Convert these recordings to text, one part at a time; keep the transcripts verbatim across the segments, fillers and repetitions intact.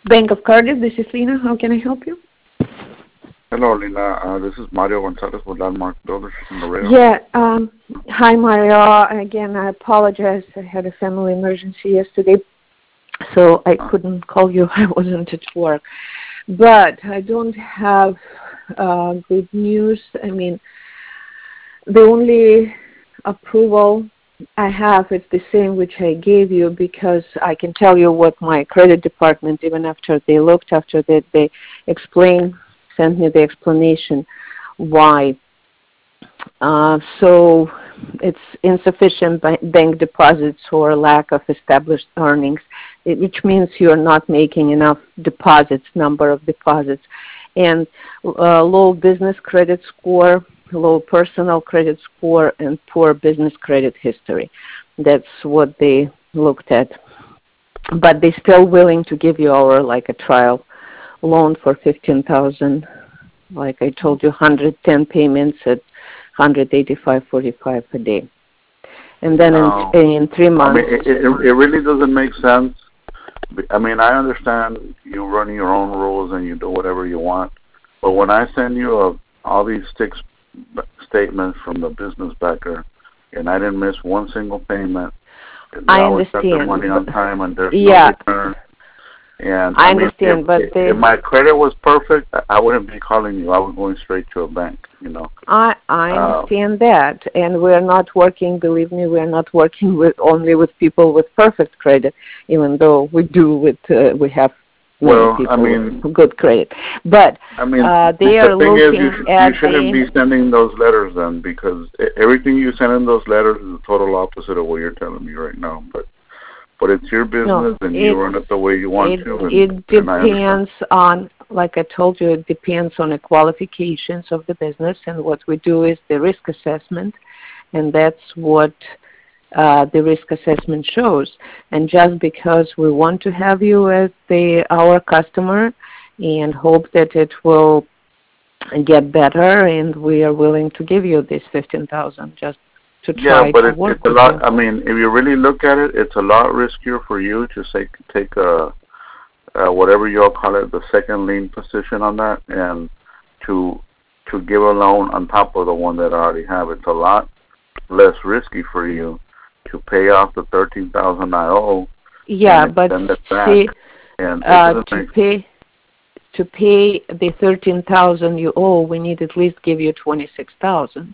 Bank of Cardiff, this is Lina. How can I help you? Hello, Lina. Uh, this is Mario Gonzalez with Landmark Builders in Laredo. Yeah. Um, hi, Mario. Again, I apologize. I had a family emergency yesterday, so I couldn't call you. I wasn't at work. But I don't have uh, good news. I mean, the only approval I have is the same which I gave you, because I can tell you what my credit department, even after they looked, after that they explained, sent me the explanation why. Uh, so it's insufficient bank deposits or lack of established earnings, which means you're not making enough deposits, number of deposits, and uh, low business credit score, low personal credit score, and poor business credit history. That's what they looked at. But they're still willing to give you our, like, a trial loan for fifteen thousand dollars. Like I told you, one hundred ten payments at one hundred eighty-five forty-five a day. And then No. in, in three months... I mean, it, it, it really doesn't make sense. I mean, I understand you run your own rules and you do whatever you want. But when I send you a, all these six statements from the business backer, and I didn't miss one single payment, I always got the understand. money on time, and there's yeah. no return. And I, I mean, understand, if, but if, they, if my credit was perfect, I wouldn't be calling you. I was going straight to a bank, you know. I I Uh, understand that, and we're not working. Believe me, we're not working with only with people with perfect credit, even though we do with uh, we have many well, people I mean, with good credit. But I mean, uh, the they are thing is, looking you, sh- at you shouldn't the, be sending those letters then, because e- everything you send in those letters is the total opposite of what you're telling me right now. But but it's your business, no, and it you run it the way you want it to, and, it and I understand. depends on, like I told you, it depends on the qualifications of the business, and what we do is the risk assessment, and that's what uh, the risk assessment shows. And just because we want to have you as the our customer and hope that it will get better, and we are willing to give you this fifteen thousand just to Yeah, try but to it, work it's a with lot. you. I mean, if you really look at it, it's a lot riskier for you to say take a, a whatever you all call it, the second lien position on that, and to to give a loan on top of the one that I already have. It's a lot less risky for you to pay off the thirteen thousand I owe. Yeah, And but extend it back. see, And it uh, doesn't to make pay to pay the thirteen thousand you owe, we need at least give you twenty six thousand.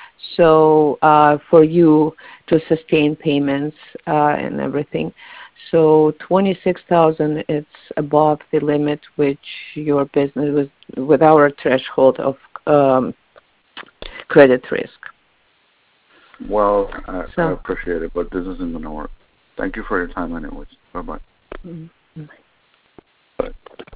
So uh, for you to sustain payments uh, and everything, so twenty six thousand, it's above the limit which your business was with our threshold of um, credit risk. well. I, So. I appreciate it, but this isn't going to work. Thank you for your time, anyways. Bye bye. Mm-hmm. Bye.